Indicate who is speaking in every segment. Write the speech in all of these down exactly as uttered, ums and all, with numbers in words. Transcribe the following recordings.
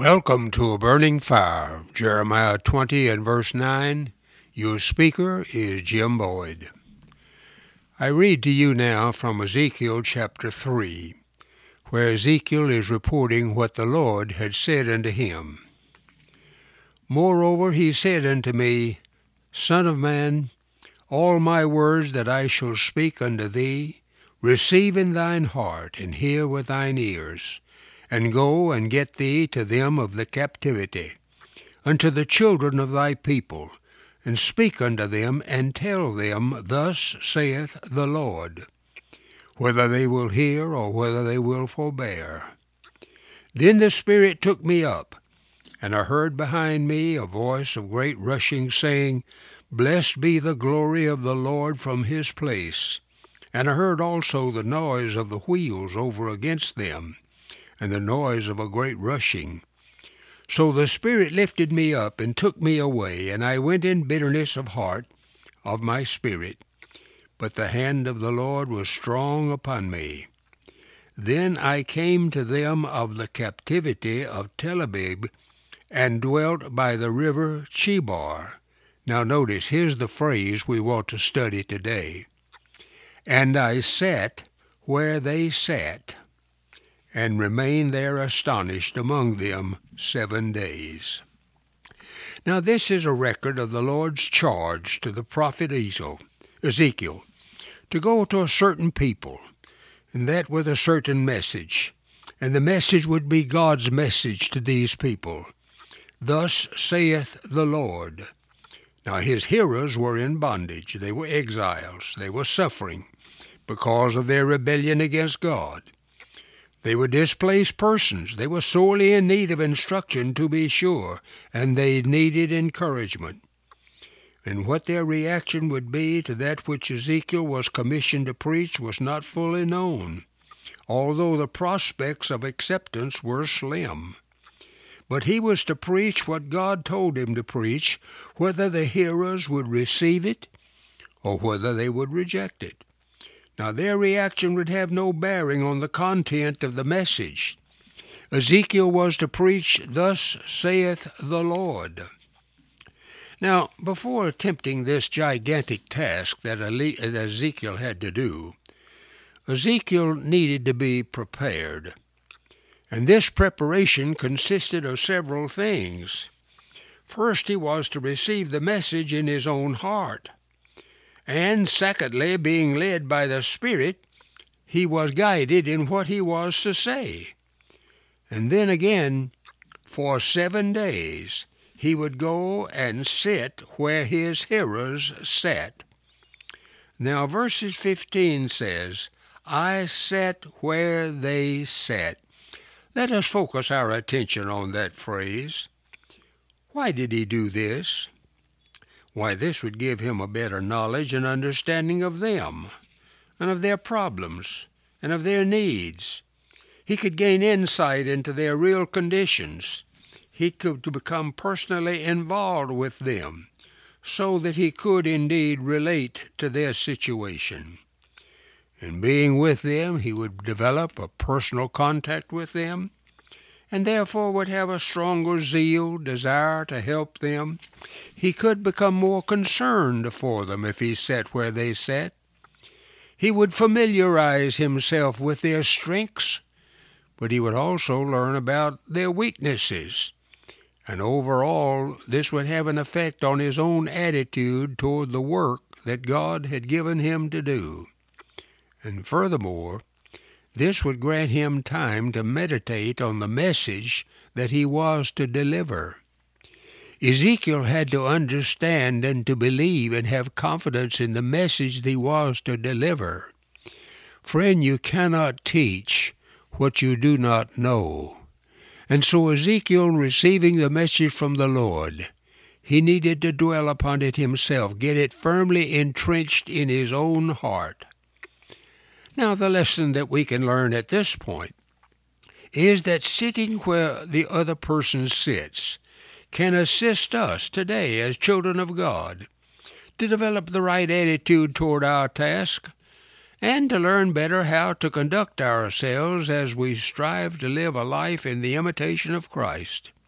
Speaker 1: Welcome to A Burning Fire, Jeremiah twenty and verse nine. Your speaker is Jim Boyd. I read to you now from Ezekiel chapter three, where Ezekiel is reporting what the Lord had said unto him. Moreover he said unto me, Son of man, all my words that I shall speak unto thee, receive in thine heart, and hear with thine ears, and go and get thee to them of the captivity, unto the children of thy people, and speak unto them, and tell them, Thus saith the Lord, whether they will hear or whether they will forbear. Then the Spirit took me up, and I heard behind me a voice of great rushing, saying, Blessed be the glory of the Lord from his place. And I heard also the noise of the wheels over against them, and the noise of a great rushing. So the Spirit lifted me up and took me away, and I went in bitterness of heart of my spirit. But the hand of the Lord was strong upon me. Then I came to them of the captivity of Tel Abib, and dwelt by the river Chebar. Now notice, here's the phrase we want to study today. And I sat where they sat, and remained there astonished among them seven days. Now this is a record of the Lord's charge to the prophet Ezekiel to go to a certain people, and that with a certain message. And the message would be God's message to these people. Thus saith the Lord. Now his hearers were in bondage. They were exiles. They were suffering because of their rebellion against God. They were displaced persons. They were sorely in need of instruction, to be sure, and they needed encouragement. And what their reaction would be to that which Ezekiel was commissioned to preach was not fully known, although the prospects of acceptance were slim. But he was to preach what God told him to preach, whether the hearers would receive it or whether they would reject it. Now their reaction would have no bearing on the content of the message. Ezekiel was to preach, Thus saith the Lord. Now, before attempting this gigantic task that Ezekiel had to do, Ezekiel needed to be prepared. And this preparation consisted of several things. First, he was to receive the message in his own heart. And secondly, being led by the Spirit, he was guided in what he was to say. And then again, for seven days, he would go and sit where his hearers sat. Now, verses fifteen says, I sat where they sat. Let us focus our attention on that phrase. Why did he do this? Why, this would give him a better knowledge and understanding of them, and of their problems, and of their needs. He could gain insight into their real conditions. He could become personally involved with them, so that he could indeed relate to their situation. In being with them, he would develop a personal contact with them, and therefore would have a stronger zeal, desire to help them. He could become more concerned for them if he sat where they sat. He would familiarize himself with their strengths, but he would also learn about their weaknesses. And overall, this would have an effect on his own attitude toward the work that God had given him to do. And furthermore, this would grant him time to meditate on the message that he was to deliver. Ezekiel had to understand and to believe and have confidence in the message that he was to deliver. Friend, you cannot teach what you do not know. And so Ezekiel, receiving the message from the Lord, he needed to dwell upon it himself, get it firmly entrenched in his own heart. Now, the lesson that we can learn at this point is that sitting where the other person sits can assist us today as children of God to develop the right attitude toward our task and to learn better how to conduct ourselves as we strive to live a life in the imitation of Christ.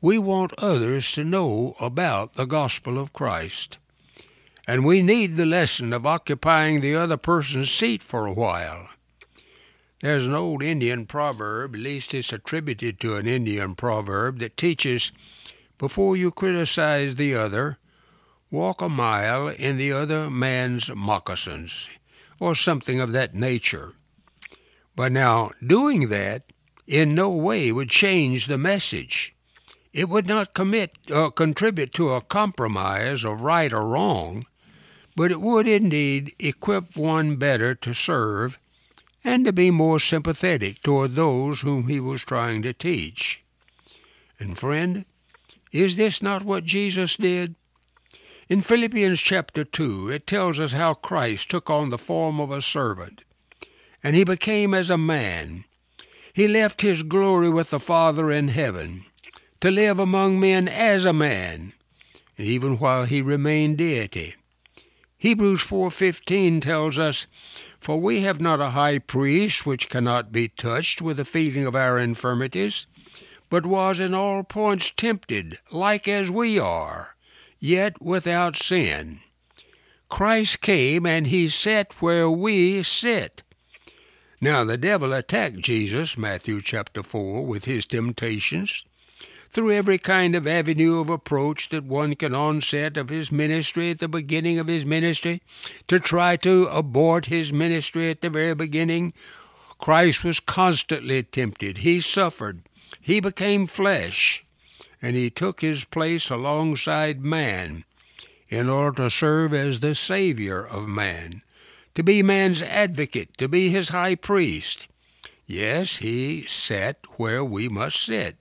Speaker 1: we want others to know about the gospel of Christ. And we need the lesson of occupying the other person's seat for a while. There's an old Indian proverb, at least it's attributed to an Indian proverb, that teaches, before you criticize the other, walk a mile in the other man's moccasins, or something of that nature. But now, doing that in no way would change the message. It would not commit or contribute to a compromise of right or wrong, but it would indeed equip one better to serve and to be more sympathetic toward those whom he was trying to teach. And friend, is this not what Jesus did? In Philippians chapter two, it tells us how Christ took on the form of a servant, and he became as a man. He left his glory with the Father in heaven to live among men as a man, even while he remained deity. Hebrews four fifteen tells us, "For we have not a high priest which cannot be touched with the feeling of our infirmities, but was in all points tempted, like as we are, yet without sin." Christ came and he sat where we sit. Now the devil attacked Jesus, Matthew chapter four, with his temptations, through every kind of avenue of approach that one can onset of his ministry at the beginning of his ministry, to try to abort his ministry at the very beginning. Christ was constantly tempted. He suffered. He became flesh, and he took his place alongside man in order to serve as the Savior of man, to be man's advocate, to be his high priest. Yes, he sat where we must sit.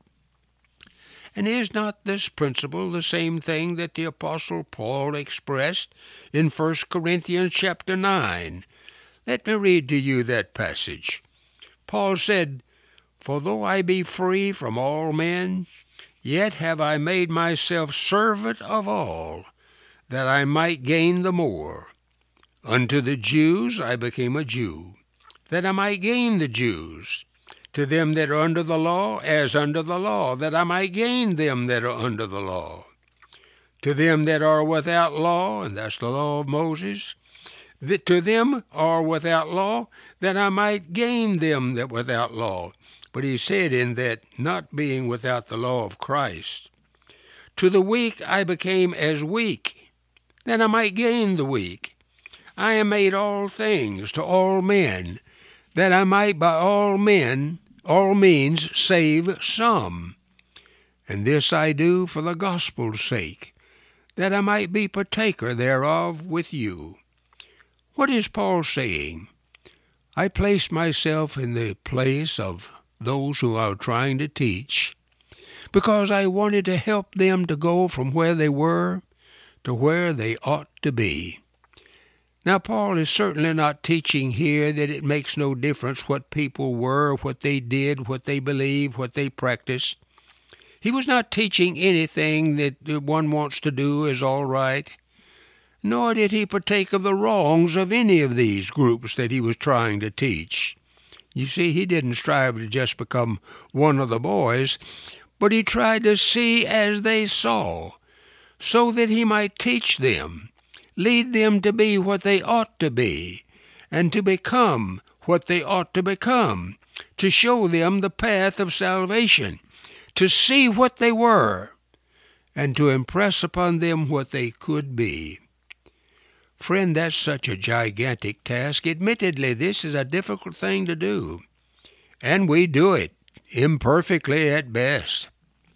Speaker 1: And is not this principle the same thing that the Apostle Paul expressed in First Corinthians chapter nine? Let me read to you that passage. Paul said, "For though I be free from all men, yet have I made myself servant of all, that I might gain the more. Unto the Jews I became a Jew, that I might gain the Jews. To them that are under the law, as under the law, that I might gain them that are under the law. To them that are without law," and that's the law of Moses, that "to them are without law, that I might gain them that without law." But he said in that, not being without the law of Christ. "To the weak I became as weak, that I might gain the weak. I am made all things to all men, that I might by all men, all means, save some. And this I do for the gospel's sake, that I might be partaker thereof with you." What is Paul saying? I place myself in the place of those who are trying to teach, because I wanted to help them to go from where they were to where they ought to be. Now, Paul is certainly not teaching here that it makes no difference what people were, what they did, what they believed, what they practiced. He was not teaching anything that one wants to do is all right, nor did he partake of the wrongs of any of these groups that he was trying to teach. You see, he didn't strive to just become one of the boys, but he tried to see as they saw, so that he might teach them, lead them to be what they ought to be, and to become what they ought to become, to show them the path of salvation, to see what they were, and to impress upon them what they could be. Friend, that's such a gigantic task. Admittedly, this is a difficult thing to do, and we do it imperfectly at best.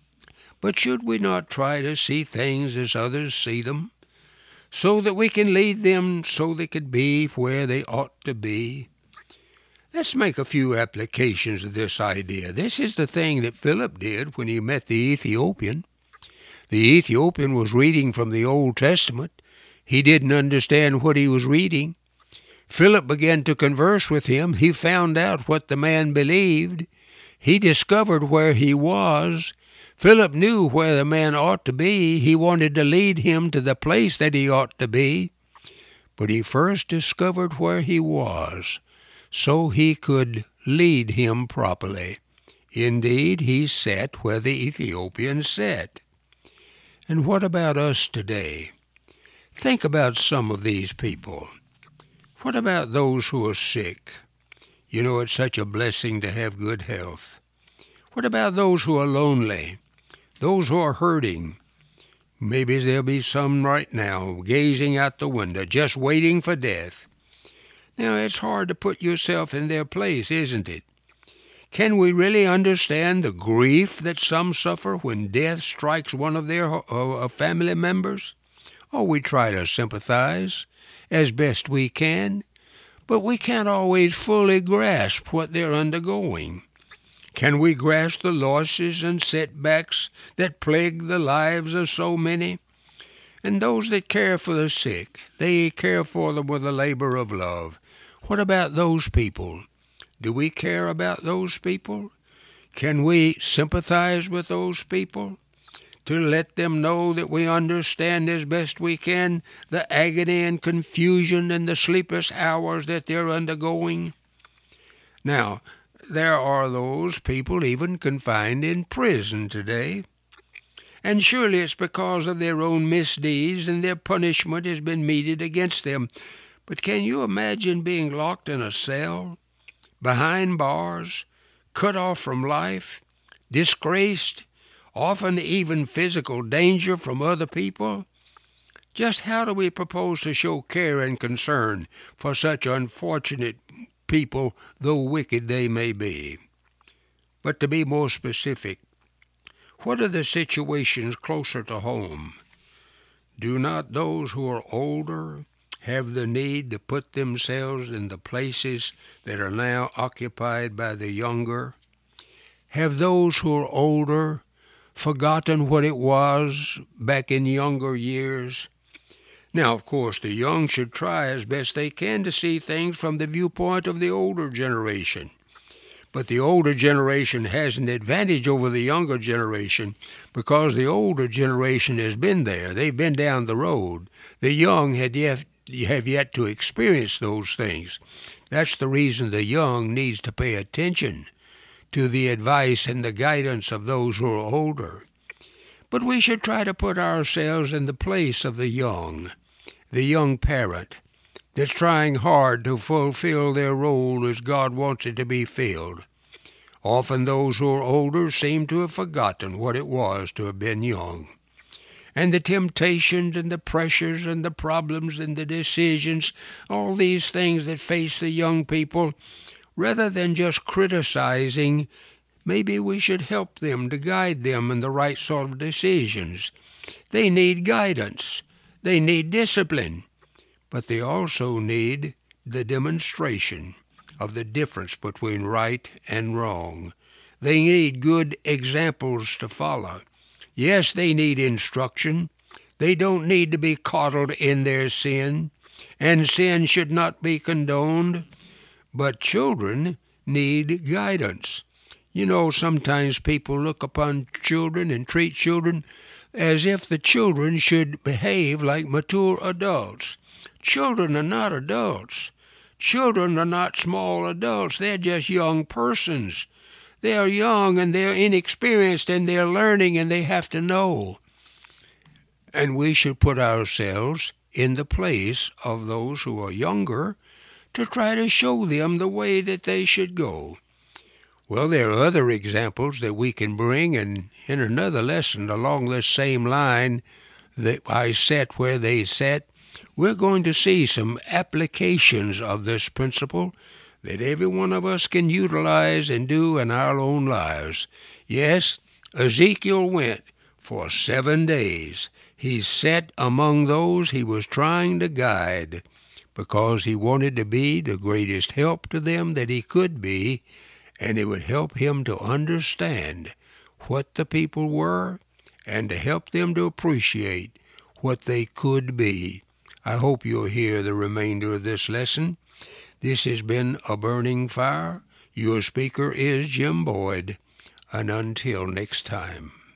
Speaker 1: But should we not try to see things as others see them, so that we can lead them so they could be where they ought to be? Let's make a few applications of this idea. This is the thing that Philip did when he met the Ethiopian. The Ethiopian was reading from the Old Testament. He didn't understand what he was reading. Philip began to converse with him. He found out what the man believed. He discovered where he was. Philip knew where the man ought to be. He wanted to lead him to the place that he ought to be. But he first discovered where he was, so he could lead him properly. Indeed, he sat where the Ethiopians sat. And what about us today? Think about some of these people. What about those who are sick? You know, it's such a blessing to have good health. What about those who are lonely? Those who are hurting? Maybe there'll be some right now gazing out the window, just waiting for death. Now, it's hard to put yourself in their place, isn't it? Can we really understand the grief that some suffer when death strikes one of their uh, family members? Oh, we try to sympathize as best we can, but we can't always fully grasp what they're undergoing. Can we grasp the losses and setbacks that plague the lives of so many? And those that care for the sick, they care for them with a labor of love. What about those people? Do we care about those people? Can we sympathize with those people to let them know that we understand as best we can the agony and confusion and the sleepless hours that they're undergoing? Now, there are those people even confined in prison today, and surely it's because of their own misdeeds and their punishment has been meted against them. But can you imagine being locked in a cell, behind bars, cut off from life, disgraced, often even physical danger from other people? Just how do we propose to show care and concern for such unfortunate people, though wicked they may be? But to be more specific, what are the situations closer to home? Do not those who are older have the need to put themselves in the places that are now occupied by the younger? Have those who are older forgotten what it was back in younger years? Now, of course, the young should try as best they can to see things from the viewpoint of the older generation. But the older generation has an advantage over the younger generation because the older generation has been there. They've been down the road. The young had yet, have yet to experience those things. That's the reason the young needs to pay attention to the advice and the guidance of those who are older. But we should try to put ourselves in the place of the young, the young parent that's trying hard to fulfill their role as God wants it to be filled. Often those who are older seem to have forgotten what it was to have been young. And the temptations and the pressures and the problems and the decisions, all these things that face the young people, rather than just criticizing, maybe we should help them to guide them in the right sort of decisions. They need guidance. They need discipline. But they also need the demonstration of the difference between right and wrong. They need good examples to follow. Yes, they need instruction. They don't need to be coddled in their sin, and sin should not be condoned. But children need guidance. You know, sometimes people look upon children and treat children as if the children should behave like mature adults. Children are not adults. Children are not small adults. They're just young persons. They are young and they're inexperienced and they're learning and they have to know. And we should put ourselves in the place of those who are younger to try to show them the way that they should go. Well, there are other examples that we can bring, and in another lesson along this same line that I sat where they sat, we're going to see some applications of this principle that every one of us can utilize and do in our own lives. Yes, Ezekiel went for seven days. He sat among those he was trying to guide because he wanted to be the greatest help to them that he could be, and it would help him to understand what the people were and to help them to appreciate what they could be. I hope you'll hear the remainder of this lesson. This has been A Burning Fire. Your speaker is Jim Boyd, and until next time.